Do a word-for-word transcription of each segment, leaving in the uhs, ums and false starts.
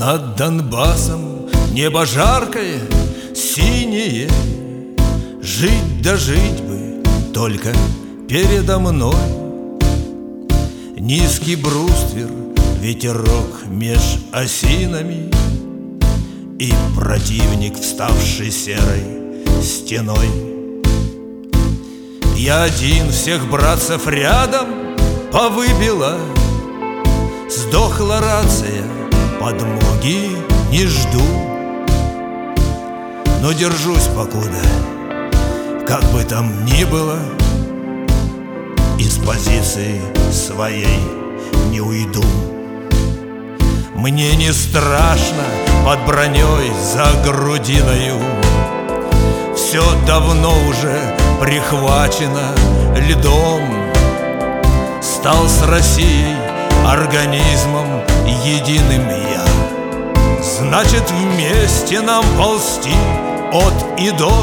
Над Донбассом небо жаркое, синее. Жить да жить бы только передо мной. Низкий бруствер, ветерок меж осинами, и противник, вставший серой стеной. Я один, всех братцев рядом повыбила. Сдохла рация, подмоги не жду. Но держусь покуда, как бы там ни было, из позиции своей не уйду. Мне не страшно под броней за грудиною. Все давно уже прихвачено льдом. Стал с Россией организмом единым я. Значит, вместе нам ползти от и до.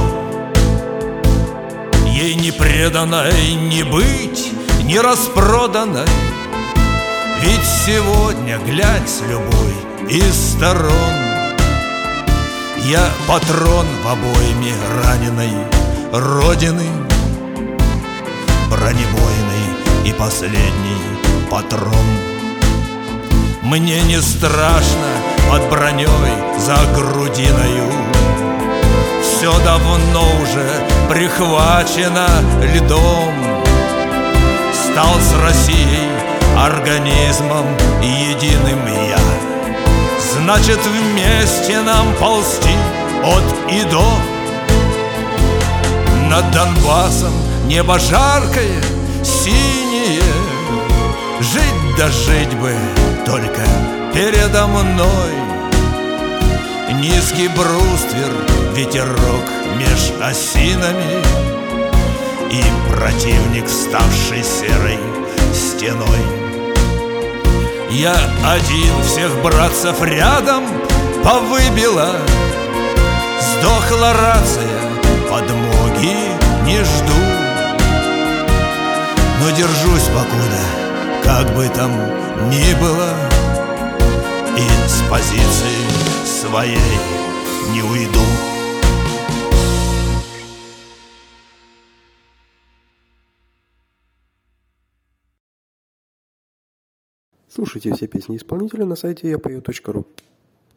Ей не преданной не быть, не распроданной. Ведь сегодня, глянь с любой из сторон, я патрон в обойме раненой Родины, бронебойный и последний патрон. Мне не страшно под броней за грудиною. Все давно уже прихвачено льдом. Стал с Россией организмом единым я. Значит, вместе нам ползти от и до. Над Донбассом небо жаркое, синее. Жить да жить бы только передо мной. Низкий бруствер, ветерок меж осинами, и противник, вставший серой стеной. Я один, всех братцев рядом повыбила. Сдохла рация, подмоги не жду. Но держусь покуда, как бы там ни было, и с позиции своей не уйду. Слушайте все песни исполнителя на сайте я пою точка ру.